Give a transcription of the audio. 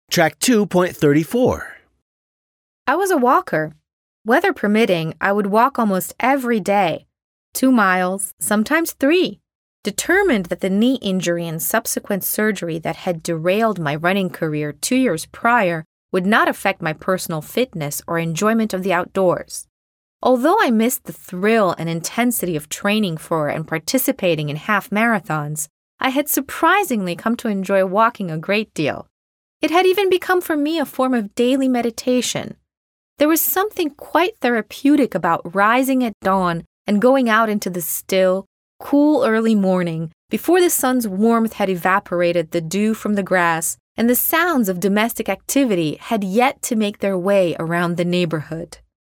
Track 2.34. I was a walker. Weather permitting, I would walk almost every day, 2 miles, sometimes 3, determined that the knee injury and subsequent surgery that had derailed my running career 2 years prior would not affect my personal fitness or enjoyment of the outdoors. Although I missed the thrill and intensity of training for and participating in half marathons, I had surprisingly come to enjoy walking a great deal. It had even become for me a form of daily meditation. There was something quite therapeutic about rising at dawn and going out into the still, cool early morning before the sun's warmth had evaporated the dew from the grass and the sounds of domestic activity had yet to make their way around the neighborhood.